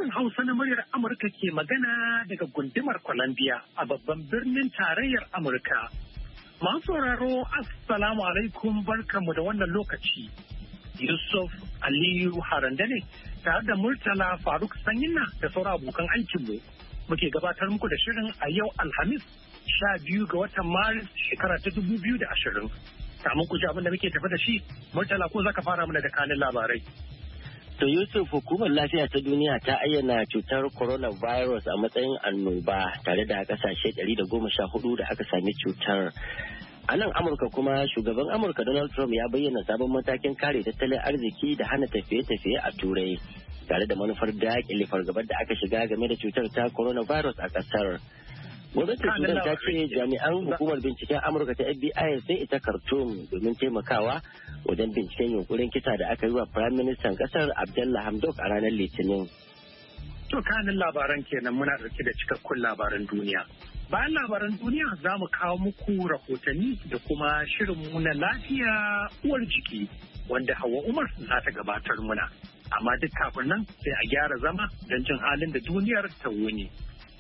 Sashen Hausa na muryar Amurka ke magana daga gundumar Columbia a babban birnin tarayyar Amurka. Masu sauraro, Assalamu alaikum, barkanmu da wannan lokaci. Yusuf Aliyu Haranda ne tare da Murtala Faruk Sanyinna da sauran abokan aikinmu. Muke gabatar muku da shirin a yau Alhamis 12 ga watan Maris shekara ta 2020. Kamun ku ji abin da muke tafi da shi, Murtala ko zaka fara mana da kanin labarai. To Yusuf, hukumar lafiya ta duniya ta ayyana cutar coronavirus a matsayin annoba tare da kasashe 114 da aka sami cutar. A nan Amurka kuma shugaban Amurka Donald Trump ya bayyana sabon matakin kare tattalin arziki da hana tafiye-tafiye a Turai tare da manufar daƙile fargabar da aka shiga game da cutar ta coronavirus a ƙasar. Gwamnatin Sudan ta ce jami'an hukumar binciken Amurka ta FBI sai ita Khartoum domin taimakawa wajen binciken yunkurin kisa da aka yi wa Prime Minister kasar Abdullah Hamdok a ranar Litinin. To kanin labaran kenan muna dauke da cikakkun labaran duniya. Bayan labaran duniya za mu kawo muku rahotanni da kuma shirinmu na lafiya uwar jiki wanda Hauwa Umar za ta gabatar muna. Amma duk kafin nan sai a gyara zama don jin halin da duniyar ta wuni.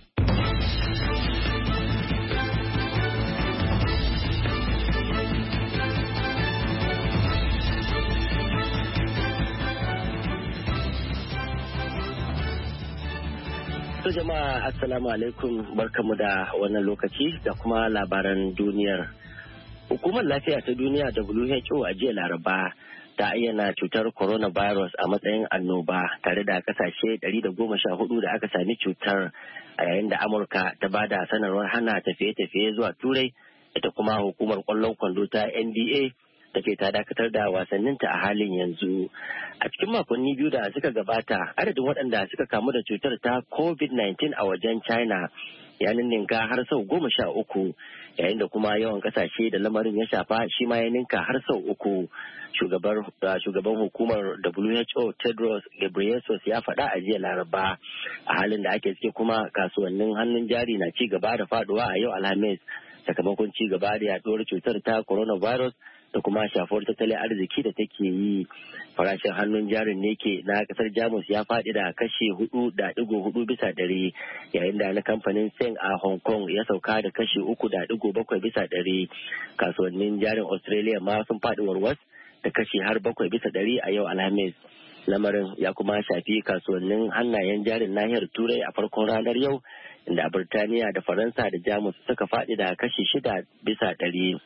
To jama'a assalamu alaikum, barkamu da wannan lokaci da kuma labaran duniyar. Hukumar lafiya ta duniya WHO a jiya Laraba ta ayyana cutar coronavirus a matsayin annoba tare da kasashe 114 da aka sami cutar, a yayin da Amurka ta bada sanarwar hana tafiye-tafiye zuwa Turai, ita kuma hukumar kwallon kwando ta NBA ta ce ta dakatar da wasanninta a halin yanzu. A cikin makonni biyu da suka gabata, adadin waɗanda suka kamu da cutar ta COVID-19 a wajen China ya ninninka har sau 13, yayin da kuma yawan kasashe da lamarin ya shafa shi ma ya ninka har sau 3. Shugaban hukumar WHO Tedros Ghebreyesus ya faɗa a jiya Laraba. A halin da ake ciki kuma kasuwannin hannun jari na ci gaba da faduwa a yau Alhamis sakamakon ci gaba da yaduwar cutar ta coronavirus da kuma shafuwar tattalin arziki da take yi. Farashin hannun jarin ne ke na kasar Jamus ya faɗi da kashi 4.4 bisa ɗari, yayin da na kamfanin Seng a Hong Kong ya sauka da kashi 3.7 bisa ɗari. Kasuwannin jarin Australia ma sun faɗi warwas da kashi har 7 bisa ɗari a yau Alhamis. Lamarin ya kuma shafi kasuwannin hannayen jarin nahiyar Turai a farkon ranar yau, inda Birtaniya da Faransa da Jamus suka faɗi da kashi 6 bisa ɗari.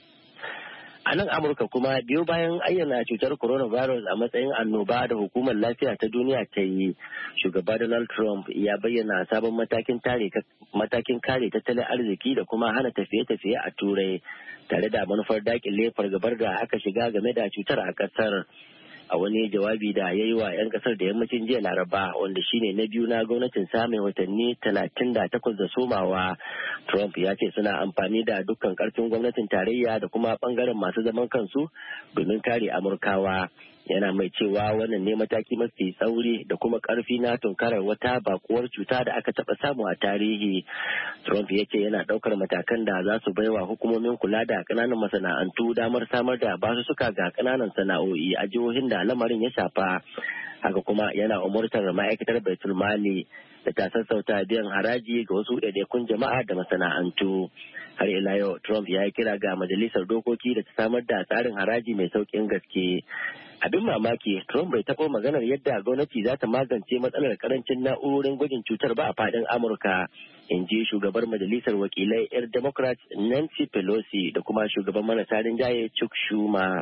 A nan Amurka kuma biyo bayan ayyana cutar coronavirus a matsayin annoba da hukumar lafiya ta duniya ta yi, shugaba Donald Trump ya bayyana sabon matakin kare tattalin arziki da kuma hana tafiye-tafiye a Turai tare da manufar dakile fargabar da aka shiga game da cutar a kasar. A wani jawabi da ya yi wa 'yan kasar da yammacin jiya Laraba, wanda shine na biyu na gwamnatin sa mai watanni 38 da somawa, Trump ya ce suna amfani da dukkan karfin gwamnatin tarayya da kuma bangaren masu zaman kansu domin kare Amurkawa. Yana mai cewa wannan ne mataki mafi tsauri da kuma karfi na tunkarar wata bakuwar cuta da aka taba samu a tarihi. Trump ya ce yana daukar matakan da za su baiwa hukumomin kula da kananan masana'antu damar samar da basussuka ga kananan sana'o'i a jihohin da lamarin ya shafa. Haka kuma yana umurtar ma'aikatar Baitul Mali da ta sassauta biyan haraji ga wasu ɗaiɗaikun jama'a da masana'antu. Har ila yau Trump ya yi kira ga majalisar dokoki da ta samar da tsarin haraji mai sauƙin gaske. Abin mamaki, Trump bai taɓa maganar yadda gwamnati za ta magance matsalar karancin na'urorin gwajin cutar ba a faɗin Amurka, in ji shugabar majalisar wakilai 'yar Democrat Nancy Pelosi da kuma shugaban marasa rinjaye Chuck Schumer.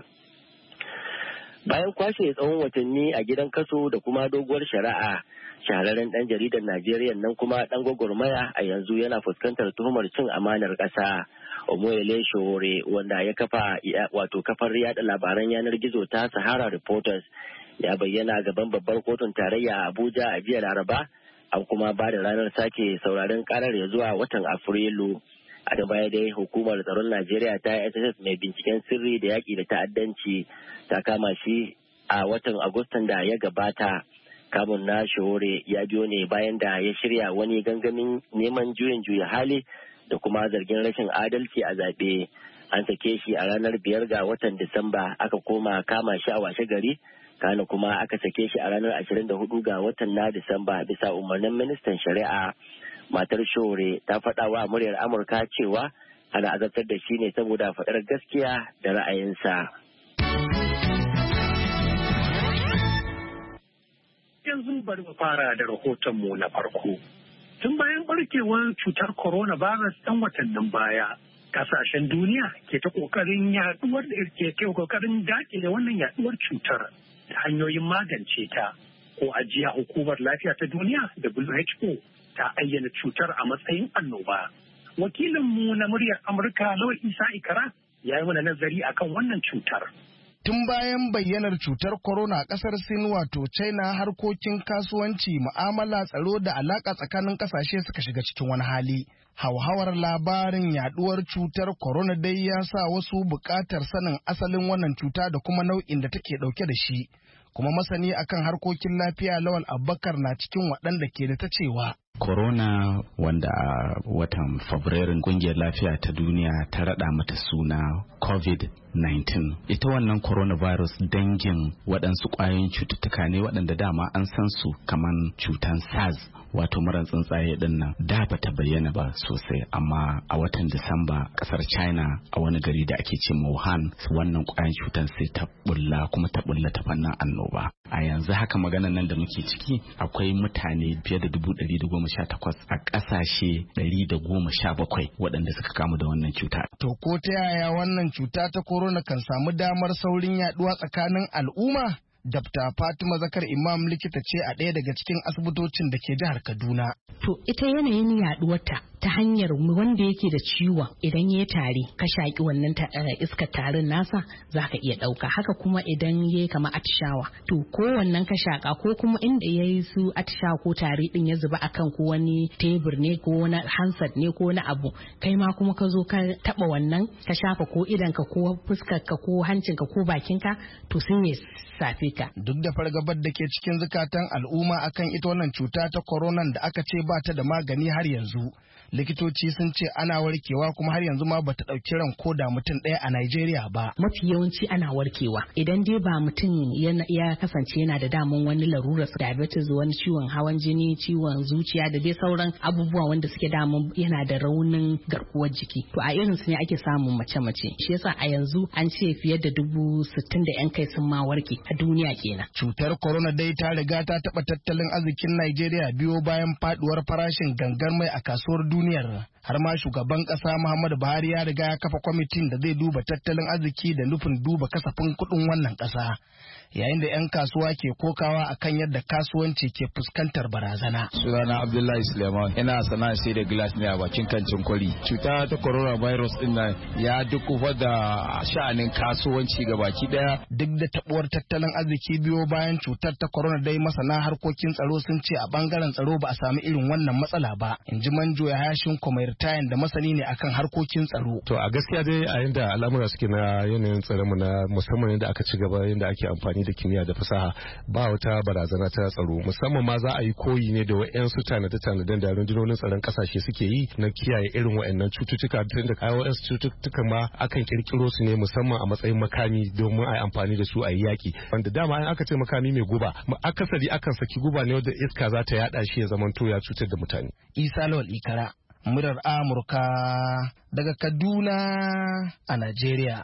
Bayan kwashe tsawon watanni a gidan kaso da kuma doguwar shari'a, shahararren ɗan jaridar Najeriya nan kuma ɗan gwagwarmaya a yanzu yana fuskantar tuhumar cin amanar ƙasa. Omoyele Sowore, wanda ya kafa kafar yada labaran yanar gizo ta Sahara Reporters, ya bayyana gaban babbar kotun tarayya a Abuja a jiya Laraba, an kuma ba da ranar sake sauraren karar ya zuwa watan Afrilu. A da baya dai hukumar tsaron Najeriya ta SSS mai binciken sirri da yaƙi da ta'addanci ta kama shi a watan Agustan da ya gabata. Kamun na Sowore ya biyo ne bayan da ya shirya wani gangamin neman juyin juya hali da kuma zargin rashin adalci a zaɓe. an sake shi a ranar 5 ga watan Disamba, aka koma kama shi a washe gari, kana kuma aka sake shi a ranar 24 ga watan na Disamba bisa umarnin ministan shari'a. Matar Shore ta faɗa wa muryar Amurka cewa ana azabtar da shi ne saboda faɗar gaskiya da ra'ayinsa. Yanzu bari mu fara da rahotonmu na farko. Tun bayan barkewar cutar coronavirus ɗan watannin baya, kasashen duniya ke ta ƙoƙarin ƙoƙarin dakile wannan yaduwar cutar da hanyoyin magance ta. Ko ajiya hukumar lafiya ta duniya WHO ta ayyana cutar a matsayin annoba. Wakilinmu na muryar Amurka Lawal Isa Ikara ya yi mana nazari akan wannan cutar. Tun bayan bayyanar cutar corona a kasar Sin wato China, harkokin kasuwanci, mu'amala, tsaro da alaka tsakanin kasashe suka shiga cikin wani hali. Hauhawar labarin yaduwar cutar corona dai ya sa wasu buƙatar sanin asalin wannan cuta da kuma nau'in da take dauke da shi. Kuma masani akan harkokin lafiya Lawal Abubakar na cikin waɗanda ke da ta cewa. Corona, wanda a watan Fabrairun kungiyar lafiya ta duniya ta rada mata suna COVID-19. Ita wannan coronavirus dangin waɗansu ƙwayoyin cututtuka ne waɗanda dama an san su kaman cutan SARS, wato muran tsuntsaye din nan. Da ba ta bayyana ba sosai, amma a watan Disamba ƙasar China a wani gari da ake ce Wuhan, wannan ƙwayan cutan sai ta bulla ta fannin annoba. A yanzu haka maganan nan da muke ciki akwai mutane fiye da 118 a ƙasashe 117 waɗanda suka kamu da wannan cuta. To ko ta yaya wannan cuta ta corona kan samu damar saurin yaduwa tsakanin al'umma? Dr. Fatima Zakar Imam likita ce a ɗaya daga cikin asibitocin da ke jihar Kaduna. To ita yanayin yaduwarta ta hanyar wanda yake da ciwon idan ya tari ka shaƙi wannan iskar tarin nasa za ka iya ɗauka. Haka kuma idan ya yi kama atishawa, to ko wannan ka shaƙa ko kuma inda ya yi su atishawa ko tari ɗin ya zuba akan ko wani tebur ne ko wani hansat ne ko wani abu, kai ma kuma ka zo ka taɓa wannan ka shafa ko idanka ko fuskarka ko hancinka ko bakinka, to sun yi safe ka. Duk da fargabar da ke cikin zukatan al'umma akan ita wannan cuta ta corona da aka ce ba ta da magani har yanzu, likitoci sun ce ana warkewa kuma har yanzu ma bata ɗauki ran ko da mutum ɗaya a Najeriya ba. Mafi yawanci ana warkewa idan dai ba mutum ya kasance yana da damun wani larurar diabetes, wani ciwon hawan jini, ciwon zuciya da dai sauran abubuwa wanda suke damun yana da raunin garkuwar jiki. To a irin su ne ake samun mace-mace. Shi yasa a yanzu an ce fiye da 60,000 da 'yan kai sun ma warke a duniya kenan. Cutar corona dai ta riga ta taɓa tattalin arzikin Najeriya biyo bayan faduwar farashin gangar mai a kasuwar duniyar. Har ma shugaban ƙasa Muhammadu Buhari ya riga ya kafa kwamitin da zai duba tattalin arziki da nufin duba kasafin kuɗin wannan ƙasa. Yayin da 'yan kasuwa ke kokawa akan yadda kasuwanci ke fuskantar barazana. Sunana Abdullahi Suleiman, ina sana'a sai da glass ne a bakin kancin kwari. Cuta ta coronavirus din nan ya dukufa da sha'anin kasuwanci ga baki daya. Duk da tabuwar tattalin arziki biyo bayan cutar ta corona dai masana harkokin tsaro sun ce a bangaren tsaro ba a samu irin wannan matsala ba. In ji Manjo Yahashin Komairtayan da masani ne akan harkokin tsaro. To a gaskiya dai a yanda al'amura suke na yanayin tsaron mu na musamman yadda aka ci gaba, yadda ake amfani da kimiyya da fasaha, ba wata barazana ta tsaro. Musamman ma za a yi koyi ne da wa'yansu tanade-tanaden da rundunonin tsaron kasashe suke yi na kiyaye irin wa'annan cututtuka, tunda wa'yansu cututtuka ma akan kirkiro su ne musamman a matsayin makami domin a yi amfani da su a yi yaki. Wanda dama in aka ce makami mai guba, akasari akan saki guba ne wanda iska za ta yada shi ya zamanto ya cutar da mutane. Isa Lawal Ikara, murar Amurka daga Kaduna a Najeriya.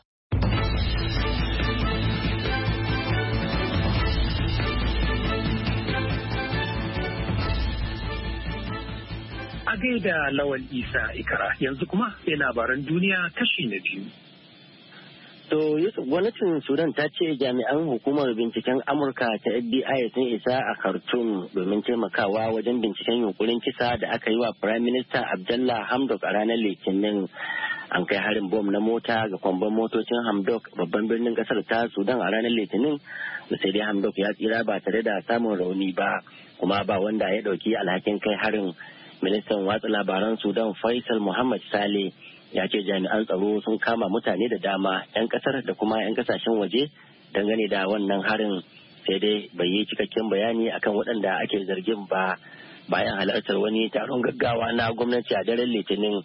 A gaida Lawal Isa Ikara, yanzu kuma sai labaran duniya kashi na biyu. To Yusuf, gwamnatin Sudan ta ce jami'an hukumar binciken Amurka ta FBI sun isa a Khartoum domin taimakawa wajen binciken yunkurin kisa da aka yi wa Prime Minister Abdullah Hamdok a ranar Litinin. An kai harin bom na mota ga kwamban motocin Hamdok, babban birnin kasar ta Sudan, a ranar Litinin, da sai dai Hamdok ya tsira ba tare da samun rauni ba, kuma ba wanda ya ɗauki alhakin kai harin. Ministan watsa labaran Sudan Faisal Muhammad Saleh ya ce jami'an tsaro sun kama mutane da dama 'yan kasar da kuma 'yan kasashen waje dangane da wannan harin, sai dai bai yi cikakken bayani akan waɗanda ake zargin ba. Bayan halartar wani taron gaggawa na gwamnati a daren Litinin,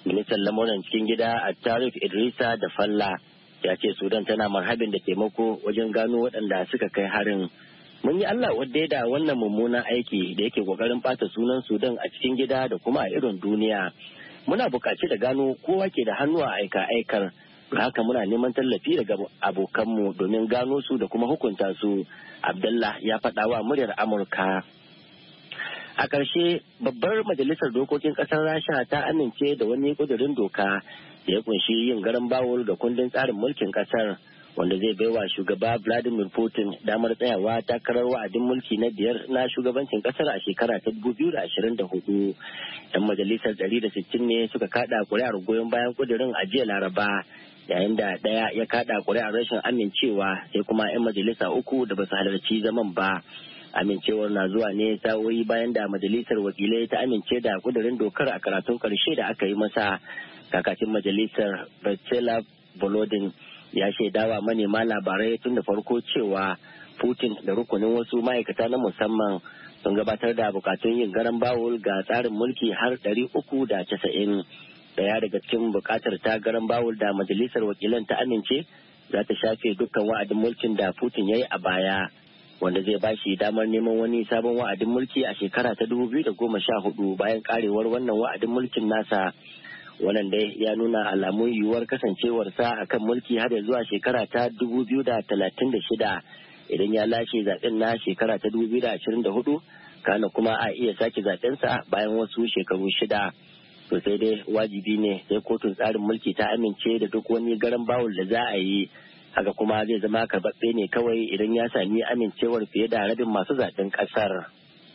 Ministan lamuran cikin gida a Tarif Idrisa da Falla ya ce Sudan tana marhabin da taimako wajen gano waɗanda suka kai harin. Mun yi Allah wadda da wannan mummunan aiki da yake kokarin ɓata sunan Sudan a cikin gida da kuma a irin duniya. Muna buƙaci da gano kowa ke da hannu a aika-aikar. Haka muna neman tallafi daga abokanmu domin gano su da kuma hukunta su. Abdullah ya faɗa wa muryar Amurka. A ƙarshe, babbar majalisar dokokin ƙasar Rasha ta amince da wani ƙudurin doka da ya kunshi yin garan bawul ga kundin tsarin mulkin ƙasar, wanda zai baiwa shugaba Vladimir Putin damar tsayawa takarar wa'adin mulki na 5 na shugabancin ƙasar a shekara ta 2024. 'Yan majalisar 160 ne suka kada ƙuri'ar goyon bayan ƙudurin a jiya Laraba, yayin da ɗaya ya kada ƙuri'ar rashin amincewa, sai kuma 'yan majalisa 3 da ba su halarci zaman ba. Amincewar na zuwa ne sa'o'i bayan da majalisar wakilai ta amince da kudirin dokar a karatun karshe da aka yi masa. Kakakin majalisar Vyacheslav Volodin ya shaidawa manema labarai tun da farko cewa Putin da rukunin wasu ma'aikata na musamman sun gabatar da bukatun yin garan bawul ga tsarin mulki har 390. Daya daga cikin bukatar ta garan bawul da majalisar wakilan ta amince za ta shafe dukkan wa'adin mulkin da Putin ya yi a baya, wanda zai ba shi damar neman wani sabon wa'adin mulki a shekara ta 2014 bayan karewar wannan wa'adin mulkin nasa. Wannan dai ya nuna alamun yiwuwar kasancewarsa a kan mulki har zuwa shekara ta 2036 idan ya lashe zaben na shekara ta 2024, kana kuma a iya sake zabensa bayan wasu shekaru 6. To sai dai wajibi ne sai kotun tsarin mulki ta amince da duk wani garan bawul da za a yi. Haka kuma zai zama karɓaɓɓe ne kawai idan ya sami amincewar fiye da rabin masu zaɓen ƙasar.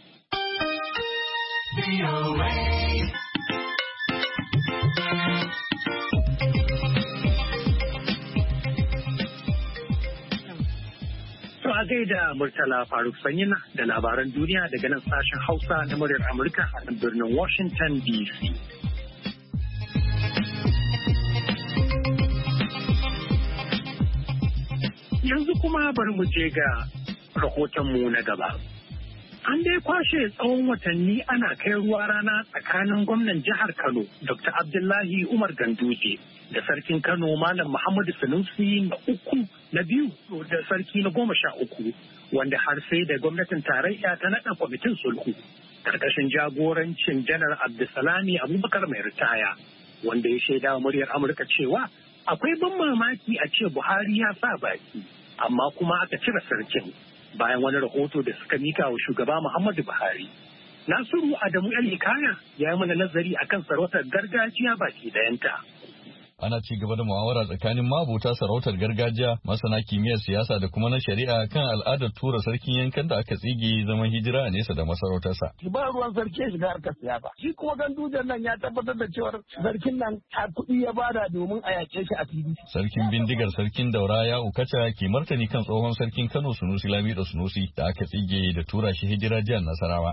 To a gaida Murtala Faruk Sanyina da labaran duniya daga nan sashen Hausa na muryar Amurka a birnin Washington DC. Yanzu kuma bari mu je ga rahotonmu na gaba. An dai kwashe tsawon watanni ana kai ruwa rana tsakanin gwamnan jihar Kano, Dr. Abdullahi Umar Ganduje, da sarkin Kano Malam Muhammadu Sanusi na 2 da sarki na 13, wanda har sai da gwamnatin tarayya ta naɗa kwamitin sulhu karkashin jagorancin Janar Abdulsalami Abubakar mai ritaya, wanda ya shaida wa muryar Amurka cewa akwai ban mamaki a ce Buhari ya sa baki, amma kuma aka cire sarkin bayan wani rahoto da suka mika wa shugaba Muhammadu Buhari. Nasiru Adamu El-Hikaya ya yi mana nazari akan sarautar gargajiya baki dayanta. Ana ci gaba da muhawara tsakanin mabuta sarautar gargajiya, masana kimiyyar siyasa da kuma na shari'a kan al'adar tura sarkin yankan da aka tsige zaman hijira a nesa da masarautarsa. Ba ruwan sarki ya shiga harkar siyasa. Shi kuma Gandujen nan ya tabbatar da cewar sarkin nan a kuɗi ya bada domin a yaƙe shi a fili. Sarkin bindigar sarkin Daura ya Ukaca ke martani kan tsohon sarkin Kano Sunusi Lamido Sunusi da aka tsige da tura shi hijira jihar Nasarawa.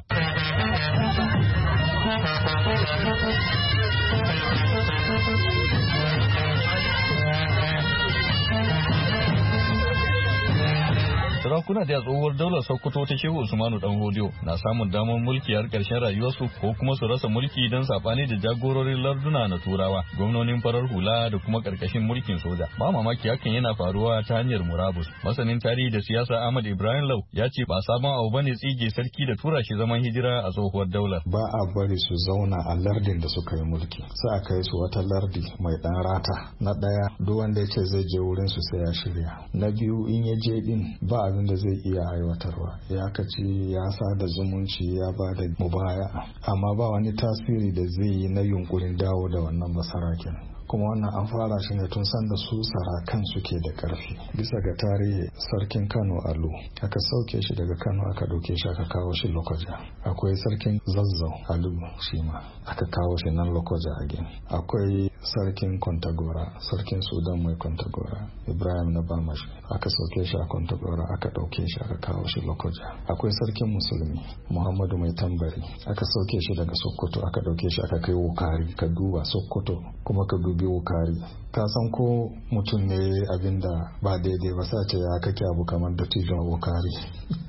Sarakuna da tsohuwar daular Sokoto ta Shehu Usmanu Dan Hodiyo na samun damar mulki har ƙarshen rayuwarsu ko kuma su rasa mulki don saɓani da jagororin larduna na Turawa, gwamnonin farar hula da kuma ƙarƙashin mulkin soja. Ba mamaki hakan yana faruwa ta hanyar murabus. Masanin tarihi da siyasa Ahmad Ibrahim Lau ya ce ba sabon abu bane tsige sarki da tura shi zaman hijira a tsohuwar daular. Ba a bari su zauna a lardin da suka yi mulki. Sai a kai su wata lardi mai ɗan rata. Na ɗaya, duk wanda ya ce zai je wurin su sai ya shirya. Na biyu, in ya je din ba abin da zai iya aiwatarwa, ya kaci ya sa da zumunci ya ba da mubaya, amma ba wani tasiri da zai yi na yunkurin dawo da wannan basarakin. kuma wannan an fara shi ne tun sanda su sarakan suke da karfi. Bisa ga tarihi sarkin Kano Alu aka sauke shi daga Kano aka dauke shi aka kawo shi Lokoja. Akwai sarkin Zazzau Alu shi ma aka kawo shi nan Lokoja again. Akwai sarkin Kontagora, sarkin Sudan mai Kontagora Ibrahim na Bamashi aka sauke shi a Kontagora aka dauke shi aka kawo shi Lokoja. Akwai sarkin Musulmi Muhammadu mai Tambari aka sauke shi daga Sokoto aka dauke shi aka kai Wukari. Ka duba Sokoto kuma ka dubi Wukari. Ka san ko mutum ne abinda ba daidai ba sace ya kake abu kamar da tijon Wukari.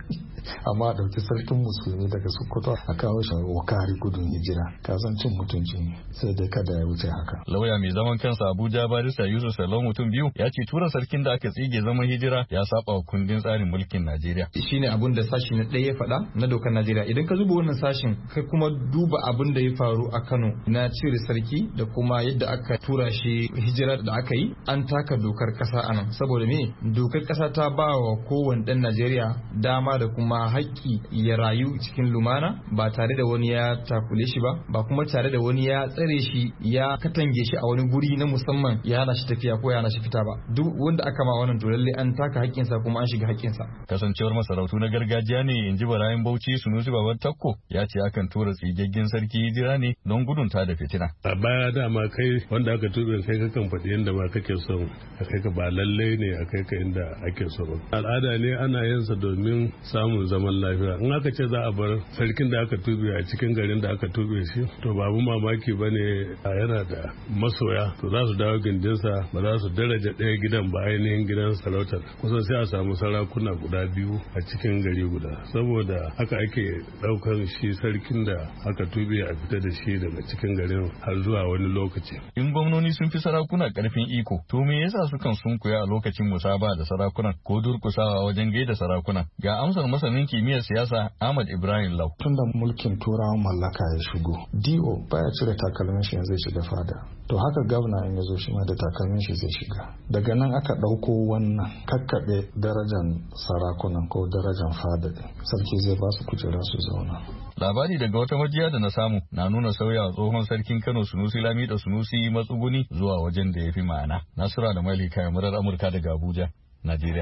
amma a ɗauki sarkin musulmi daga Sokoto a kawo shi Wakari gudun hijira ka san cin mutunci ne sai dai kada ya wuce haka. Lauya mai zaman kansa Abuja barista Yusuf Salon mutum biyu ya ce tura sarkin da aka tsige zaman hijira ya saba wa kundin tsarin mulkin Najeriya. Shine abun da sashi na ɗaya ya faɗa na dokar Najeriya. Idan ka zuba wannan sashin kai kuma duba abin da ya faru a Kano na cire sarki da kuma yadda aka tura shi hijira da aka yi, an taka dokar kasa anan. Saboda me? Dokar kasa ta ba wa kowane ɗan Najeriya dama da kuma haƙƙi ya rayu cikin lumana ba tare da wani ya takule shi ba kuma tare da wani ya tsare shi ya katange shi a wani guri na musamman ya hana shi tafiya ko ya hana shi fita ba. Duk wanda aka ma wannan to lalle an taka haƙƙinsa kuma an shiga haƙƙinsa. Kasancewar masarautu na gargajiya ne, in ji Barayin Bauchi Sunusi Baban Takko ya ce akan tura tsigaggen sarki hijira ne don gudun ta da fitina. A baya dama kai wanda aka tube kai kakan faɗi yadda ma kake son a kai ka, ba lallai ne a kai ka inda ake so ba. Al'ada ne ana yin sa domin samun zaman lafiya. In aka ce za a bar sarkin da aka tube a cikin garin da aka tube shi, to babu mamaki ba ne yana da masoya, to za su dawo gindinsa, ba za su daraja ɗaya gidan ba ainihin gidan sarautar. Kusan sai a samu sarakuna guda biyu a cikin gari guda. Saboda haka ake ɗaukar shi sarkin da aka tube a fita da shi daga cikin garin har zuwa wani lokaci. In gwamnoni sun fi sarakuna karfin iko, to me yasa sukan sunkuya a lokacin musaba da sarakunan ko durkusawa wajen gaida sarakunan? Ga amsar masanin kimiyyar siyasa Ahmad Ibrahim Lau. Tunda mulkin turawan mallaka ya shigo, DO baya cire takalmin shi zai shiga fada. To haka gwamna in ya zo shi ma da takalmin shi zai shiga. Daga nan aka ɗauko wannan kakkaɓe darajan sarakunan ko darajan fada. Sarki zai ba su kujera su zauna. Labari daga wata majiya da na samu na nuna sauya tsohon sarkin Kano Sunusi Lamido Sunusi matsuguni zuwa wajen da ya fi ma'ana. Nasura da Malika murar Amurka daga Abuja, Najeriya.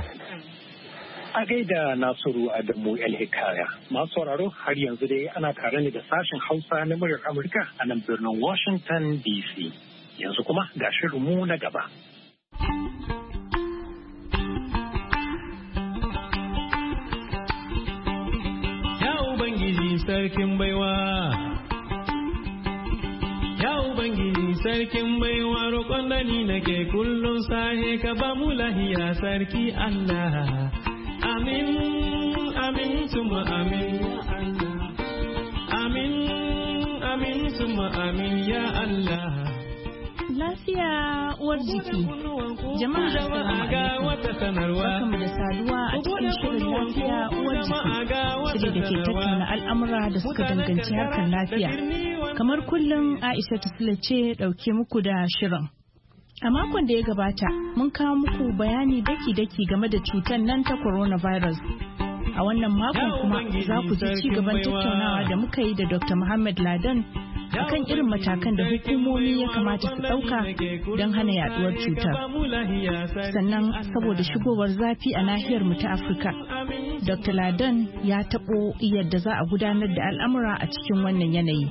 A gaida Nasiru Adamu El Hikaya. Masu sauraro har yanzu dai ana tare ne da sashen Hausa na muryar Amurka a nan birnin Washington DC. Yanzu kuma ga shirinmu na gaba. Sarkin baiwa, ya Ubangiji sarkin baiwa, roƙon da ni nake kullum sahe ka ba mu lahiya sarki Allah. Amin, amin, suma amin ya Allah. Amin, amin, suma amin ya Allah. Lafiya uwar jiki. Jama'a barkamu da saduwa a cikin shirin lafiya uwar jiki. Shiri da ke tattauna al'amura da suka danganci harkar lafiya. Kamar kullum Aisha Tusula ce ɗauke muku da shirin. A makon da ya gabata mun kawo muku bayani daki-daki game da cutar nan ta coronavirus. A wannan makon kuma za ku ji ci gaban tattaunawa da muka yi da Dr. Muhammad Ladan akan irin matakan da hukumomi ya kamata su ɗauka don hana yaduwar cutar. Sannan saboda shigowar zafi a nahiyar mu ta Afirka, Dr. Ladan ya taɓo yadda za a gudanar da al'amura a cikin wannan yanayi.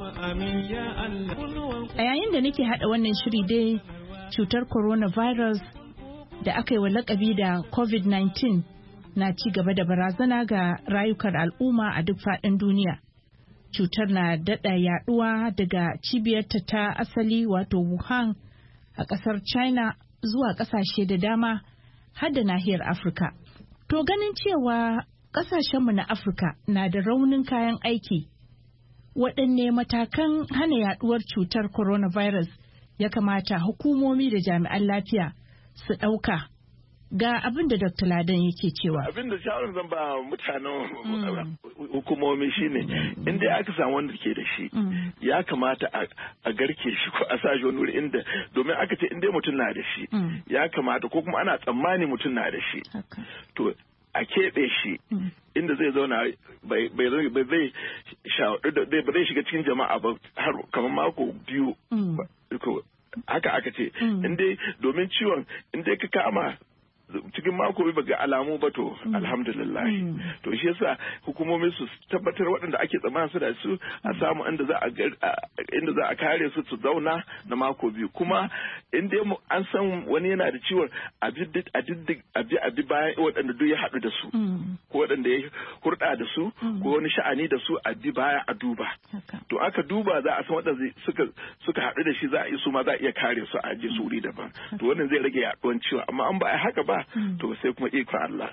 A yayin da nake haɗa wannan shiri dai, cutar coronavirus da aka yi wa lakabi da COVID-19 na ci gaba da barazana ga rayukan al'umma a duk faɗin duniya. Cutar na daɗa yaɗuwa daga cibiyarta ta asali wato Wuhan a ƙasar China zuwa ƙasashe da dama har da nahiyar Afirka. To ganin cewa ƙasashenmu na Afirka na da raunin kayan aiki, waɗanne matakan hana yaɗuwar cutar coronavirus ya kamata hukumomi da jami'an lafiya su ɗauka? Ga abin da Dr. Ladan yake cewa. Abin da shawarar zan ba mutanen hukumomi shine inda aka samu wanda ke da shi ya kamata a garke shi ko a sa shi wani wuri inda, domin aka ce inda mutum na da shi ya kamata, ko kuma ana tsammani mutum na da shi, to a keɓe shi inda zai zauna bai zai shiga cikin jama'a ba har kamar mako biyu. Haka aka ce inda, domin ciwon inda ka kama cikin mako ba ga alamu ba, to alhamdulillah. To shi yasa hukumomi su tabbatar waɗanda ake tsammanin su da su a samu inda za a kare su su zauna na mako biyu. Kuma in dai an san wani yana da ciwon a bi bayan waɗanda duk ya haɗu da su, ko waɗanda ya hurɗa da su, ko wani sha'ani da su, a bi baya a duba. To aka duba za a san waɗanda suka haɗu da shi, za a yi su ma za a iya kare su a je su wuri daban. To wannan zai rage yaɗuwan ciwon. Amma an ba a haka ba, to sai kuma ikon Allah.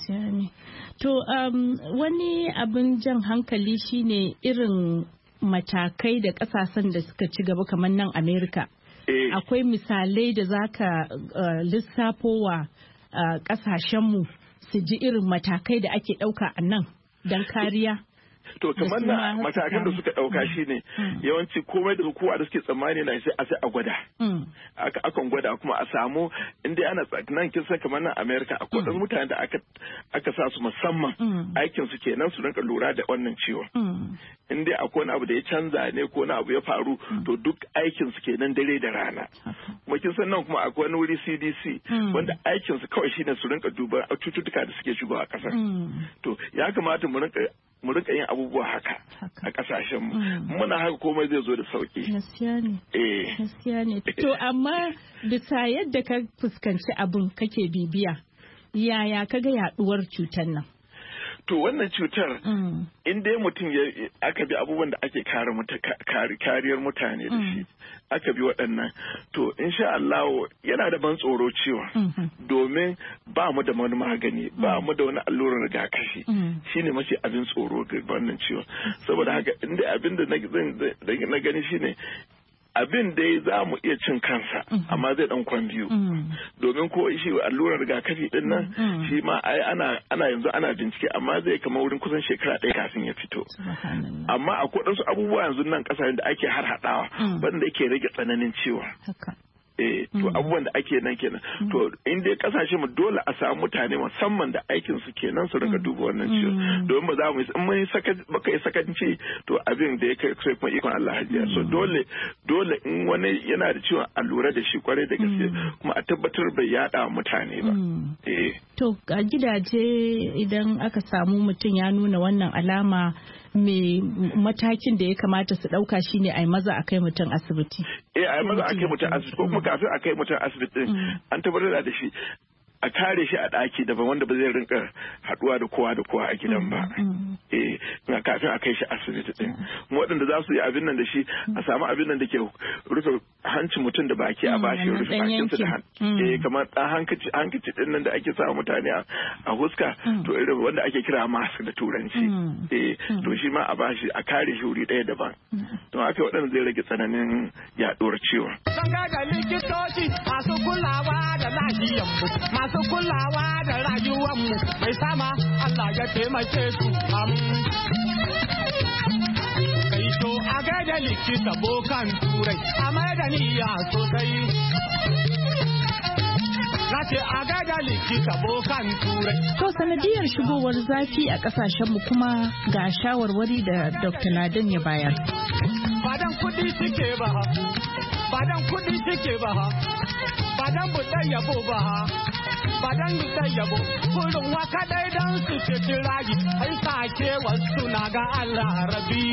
To wani abin jan hankali shine irin matakai da kasashen da suka ci gaba kamar nan Amerika. Akwai misalai da zaka lissafowa kasashenmu su ji irin matakai da ake ɗauka a nan don kariya. To kamar na matakan da suka ɗauka shi ne yawanci komai da kowa da suke tsammani na sai a gwada. Akan gwada kuma a samu inda ana nan kin san kamar nan Amerika akwai wasu mutane da aka sa su musamman aikin su kenan su rinka lura da wannan ciwon. Inda akwai wani abu da ya canza ne ko wani abu ya faru to duk aikin su kenan dare da rana. Kuma kin san nan kuma akwai wani wuri CDC wanda aikin su kawai shine su rinka duba cututtuka da suke shigowa a ƙasar. To ya kamata mu rinka yin abubuwa haka a kasashen mu muna haka komai zai zo da sauki. Gaskiya ne. To amma bisa yadda ka fuskanci abin kake bibiya yaya kaga yaduwar cutar nan? To wannan cutar in dai mutum aka bi abubuwan da ake kariyar mutane da shi aka bi waɗannan to insha Allah yana da ban tsoro ciwon domin ba mu da wani magani ba mu da wani allurar rigakafi shine mace abin tsoro ga wannan ciwon saboda haka inda abin da na gani shine abin dai za mu iya cin kansa amma zai dan kwan biyu domin ko shi allurar rigakafi din nan shi ma ai ana yanzu ana bincike amma zai kama wurin kusan shekara ɗaya kafin ya fito amma akwai wasu abubuwa yanzu nan kasashen da ake har haɗawa wanda yake rage tsananin ciwon to abubuwan da ake nan kenan to in dai kasashe mu dole a samu mutane musamman da aikin su kenan su rinka duba wannan ciwo domin ba za mu in mun baka yi sakanci to abin da ya kai kuma ikon Allah hajiya so dole in wani yana da ciwon a lura da shi kwarai da gaske kuma a tabbatar bai yada mutane ba to a gidaje idan aka samu mutum ya nuna wannan alama me matakin da ya kamata su ɗauka shine a yi maza a kai mutum asibiti. A yi maza a kai mutum asibiti ko kuma kafin a kai mutum asibiti an tabbatar da shi a kare shi a ɗaki daban wanda ba zai rinka haɗuwa da kowa a gidan ba. Na kafin a kai shi asibiti ɗin. Waɗanda za su yi abin nan da shi a samu abin nan da ke rufe hancin mutum da baki a bashi rufe bakinsa da hanci. Kamar ɗan hankici ɗin nan da ake sa mutane a huska to irin wanda ake kira mask da turanci. To shi ma a bashi a kare shi wuri ɗaya daban. Don haka waɗanda zai rage tsananin yaɗuwar ciwon. Sun ga likitoci masu kulawa da lahiyanmu masu kulawa da rayuwanmu mai sama Allah ya taimake su kai to a gaida likita bokan turai a mai da niyya sosai nace a gaida likita bokan turai. To sanadiyar shigowar zafi a kasashenmu kuma ga shawarwari da Dr. Ladan ya bayar. Badan kudi suke ba badan kudi suke ba badan budan yabo ba badan budan yabo kullum waka dai dan su ce rayi ai sake wasu na ga Allah rabi.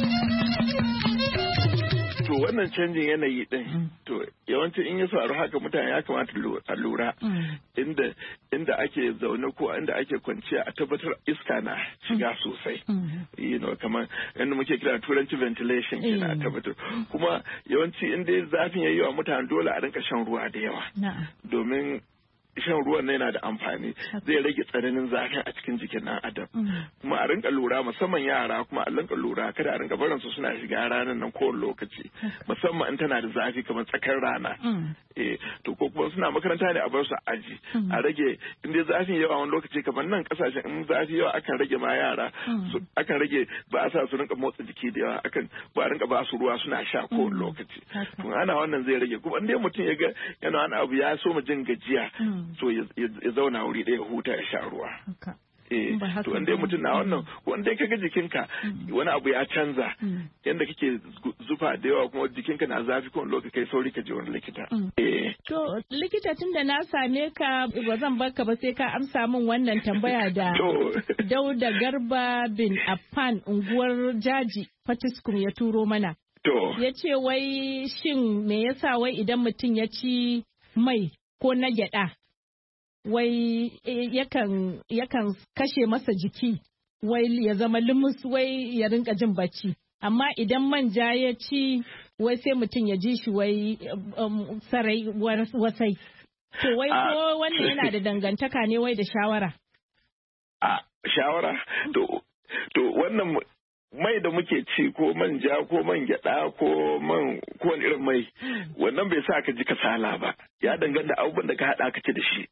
To wannan canjin yanayi din to yawanci in ya faru haka mutane ya kamata a lura inda ake zaune ko inda ake kwanciya a tabbatar iska na shiga sosai kamar yadda muke kira turanci ventilation kenan a tabbatar kuma yawanci inda zafin yayi wa mutane dole a rinka shan ruwa da yawa domin shan ruwan na yana da amfani zai rage tsananin zafin a cikin jikin ɗan adam kuma a rinka lura musamman yara kuma a rinka lura kada a rinka barin su suna shiga ranar nan kowane lokaci musamman in tana da zafi kamar tsakar rana to ko kuma suna makaranta ne a bar su aji a rage in dai zafin yawa wani lokaci kamar nan kasashen in zafi yawa akan rage ma yara akan rage ba a sa su rinka motsa jiki da yawa akan ba a rinka ba su ruwa suna sha kowane lokaci to ana wannan zai rage kuma in dai mutum ya ga yana wani abu ya so mu jin gajiya so ya zauna wuri ɗaya huta ya sha ruwa. To wanda mutum na wannan wanda ka ga jikinka wani abu ya canza yadda kake zufa da yawa kuma jikinka na zafi kuma lokaci kai sauri ka je wani likita. To likita tun da na same ka ba zan barka ba sai ka amsa min wannan tambaya da Dauda Garba bin Affan unguwar Jaji Fatiskum ya turo mana. Ya ce wai shin me yasa wai idan mutum ya ci mai ko na gyada wai yakan kashe masa jiki wai ya zama limus wai ya rinka jin bacci amma idan manja ya ci wai sai mutum ya ji shi wai sarai wasai To wai ko wannan yana da dangantaka ne wai da shawara? A shawara? To wannan mai da muke ci ko manja ko man gyada ko man ko wani irin mai wannan bai sa ka ji kasala ba. Ya danganta abubuwan da ka haɗa ka ci da shi.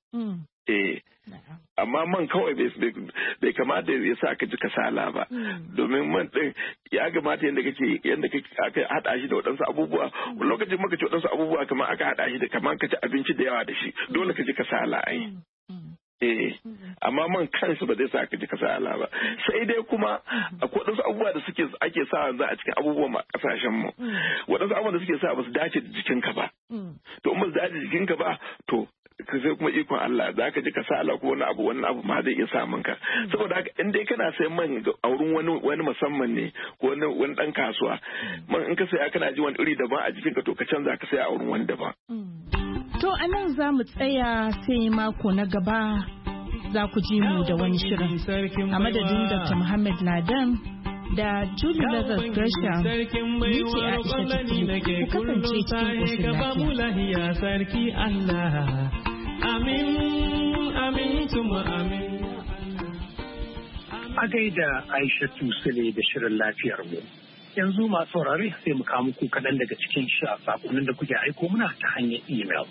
Amma man kawai bai kamata ya sa ka ji kasala ba. Domin man ɗin ya gamata yadda aka haɗa shi da waɗansu abubuwa. Lokacin maka ci waɗansu abubuwa kamar aka haɗa shi da kamar ka ci abinci da yawa da shi dole ka ji kasala ai. Amma man kansu ba zai sa ka ji kasala ba. Sai dai kuma akwai waɗansu abubuwa da ake sa yanzu a cikin abubuwan kasashen mu. Waɗansu abubuwa da suke sa ba su dace da jikinka ba. To in ba su dace da jikinka ba to sai kuma ikon Allah za ka ji kasala ko wani abu ma zai iya samun ka. Saboda haka in dai kana sayan man a wurin wani musamman ne ko wani dan kasuwa man in ka saya kana ji wani iri daban a jikinka to ka canza ka saya a wurin wani daban. To a nan za mu tsaya sai mako na gaba za ku ji mu da wani shirin. A madadin Dr. Muhammad Ladan da Julie Lazarus Gresham, ni ce Aisha Tuku, ku kasance cikin ƙoshin lafiya. Sarki Allah, amin, amin, tuma amin. A gaida Aisha Tusile da shirin lafiyar mu. Yanzu masu saurare sai mu kawo muku kaɗan daga cikin saƙonin da kuke aiko muna ta hanyar email.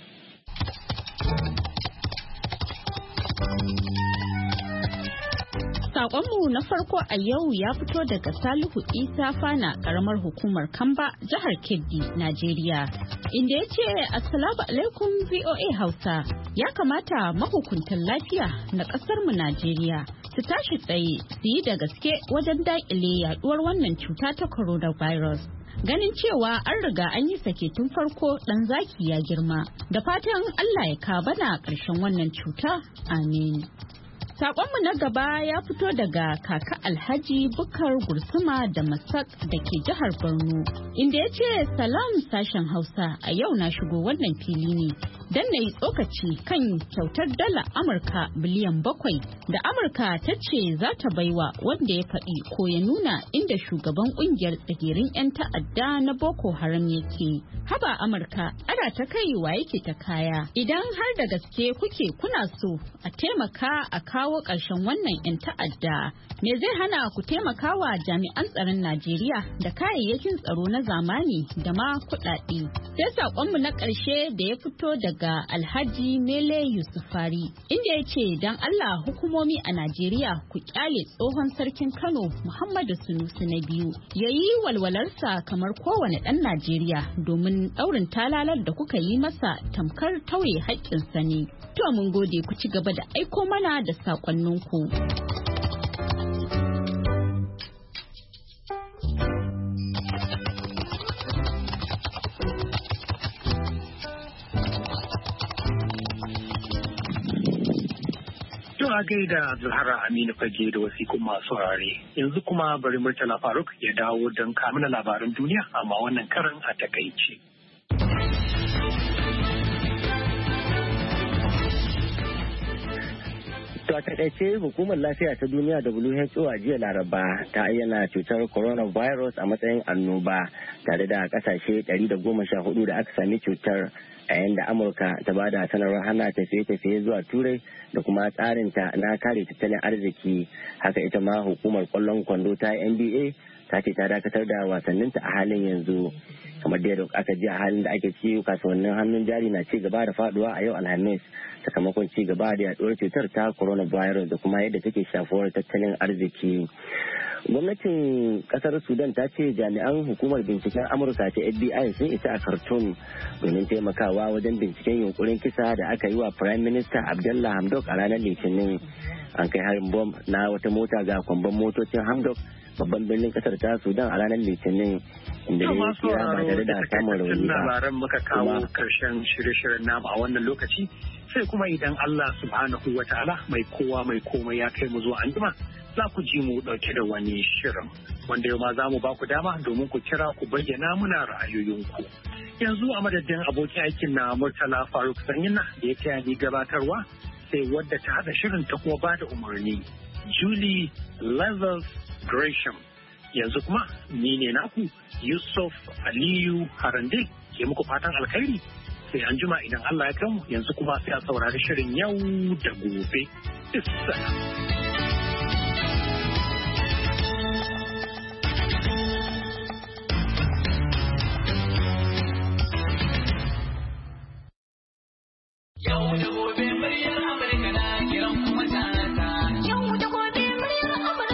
Saƙonmu na farko a yau ya fito daga Salihu Isa Fana, ƙaramar hukumar Kamba, jihar Kebbi, Najeriya, inda ya ce Assalamu alaikum VOA Hausa. Ya kamata mahukuntan lafiya na ƙasarmu Najeriya su tashi tsaye su yi da gaske wajen daƙile yaɗuwar wannan cuta ta coronavirus. Ganin cewa an riga an yi sake tun farko ɗan zaki ya girma. Da fatan Allah ya kabana ƙarshen wannan cuta. Amin. Saƙonmu na gaba ya fito daga kaka Alhaji Bukar Gursuma da Masak da ke jihar Borno, inda ya ce salam sashen Hausa, a yau na shigo wannan fili ne don na yi tsokaci kan kyautar dala Amurka biliyan 7 da Amurka ta ce za ta baiwa wanda ya faɗi ko ya nuna inda shugaban ƙungiyar tsagerin 'yan ta'adda na Boko Haram yake. Haba Amurka, ana ta kai wa yake ta kaya. Idan har da gaske kuke kuna so a taimaka a kawo ƙarshen wannan 'yan ta'adda, me zai hana ku taimaka wa jami'an tsaron Najeriya da kayayyakin tsaro na zamani da ma kuɗaɗe. Sai saƙonmu na ƙarshe da ya fito daga Alhaji Mele Yusufari, inda ya ce don Allah hukumomi a Najeriya ku kyale tsohon sarkin Kano Muhammadu Sunusi na biyu ya yi walwalarsa kamar kowane ɗan Najeriya, domin ɗaurin talalar da kuka yi masa tamkar tauye haƙƙinsa ne. To mun gode, ku ci gaba da aiko mana da saƙonninku. A gaida Zahra Aminu Fage da wasiƙun masu saurare. Yanzu kuma bari Murtala Faruk ya dawo don kamuna labaran duniya, amma wannan karan a takaice. To a takaice hukumar lafiya ta duniya WHO a jiya Laraba ta ayyana cutar coronavirus a matsayin annoba tare da kasashe 114 da aka sami cutar, a yayin da Amurka ta ba da sanarwar hana tafiye-tafiye zuwa Turai da kuma tsarinta na kare tattalin arziki. Haka ita ma hukumar kwallon kwando ta NBA ta ce ta dakatar da wasanninta a halin yanzu. Kamar da aka ji a halin da ake ci, kasuwannin hannun jari na ci gaba da faduwa a yau Alhamis sakamakon ci gaba da yaduwar cutar ta coronavirus da kuma yadda take shafuwar tattalin arziki. Gwamnatin kasar Sudan ta ce jami'an hukumar binciken Amurka ta FBI sun isa a Khartoum domin taimakawa wajen binciken yunkurin kisa da aka yi wa Prime Minister Abdullah Hamdok a ranar Litinin. An kai harin bom na wata mota ga kwamban motocin Hamdok, babban birnin kasar ta Sudan, a ranar Litinin, inda ya kira ba tare da samun rauni ba. Labaran muka kawo karshen shirye-shiryen namu a wannan lokaci, sai kuma idan Allah subhanahu wa ta'ala mai kowa mai komai ya kai mu zuwa anjima, za ku ji mu dauke da wani shirin wanda yau ma za mu ba ku dama domin ku kira ku bayyana muna ra'ayoyinku. Yanzu a madadin abokin aikin na Murtala Faruk Sanyina da ya taya ni gabatarwa, sai wadda ta haɗa shirin ta kuma ba da umarni, Julie Lazarus Gresham. Yanzu kuma ni ne naku Yusuf Aliyu Harande ke muku fatan alkhairi. sai an jima idan Allah ya kai mu yanzu kuma sai a saurari shirin yau da gobe. Issalam.